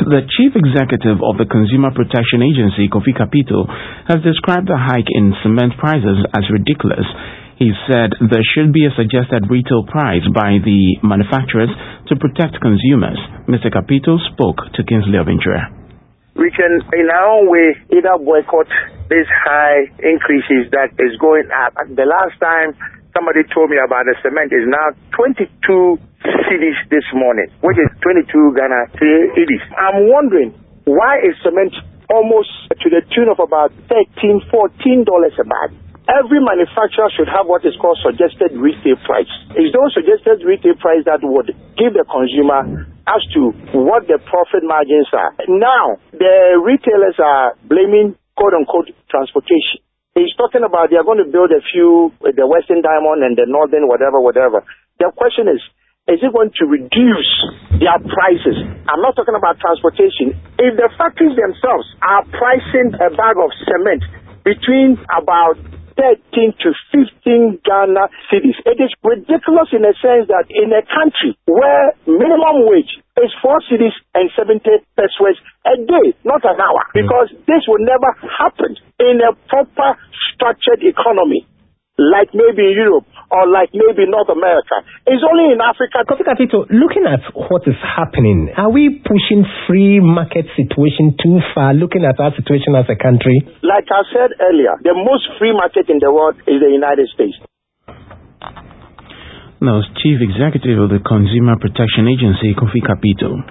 The chief executive of the Consumer Protection Agency, Kofi Kapito, has described the hike in cement prices as ridiculous. He said there should be a suggested retail price by the manufacturers to protect consumers. Mr. Kapito spoke to Kingsley Obenture. We can, in our own way, either boycott these high increases that is going up. The last time somebody told me about the cement is now 22 cedis this morning, which is 22 Ghana cedis. I'm wondering, why is cement almost to the tune of about $13, $14 a bag? Every manufacturer should have what is called suggested retail price. It's those suggested retail price that would give the consumer as to what the profit margins are. Now, the retailers are blaming, quote-unquote, transportation. He's talking about they are going to build a few, the Western Diamond and the Northern whatever. The question is it going to reduce their prices? I'm not talking about transportation. If the factories themselves are pricing a bag of cement between about 13 to 15 Ghana cedis. It is ridiculous in a sense that in a country where minimum wage is 4 cedis and 70 pesos a day, not an hour, because this would never happen in a proper structured economy like maybe in Europe or like maybe North America. It's only in Africa. Kofi Kapito, looking at what is happening, are we pushing free market situation too far, looking at our situation as a country? Like I said earlier, the most free market in the world is the United States. Now, Chief Executive of the Consumer Protection Agency, Kofi Kapito.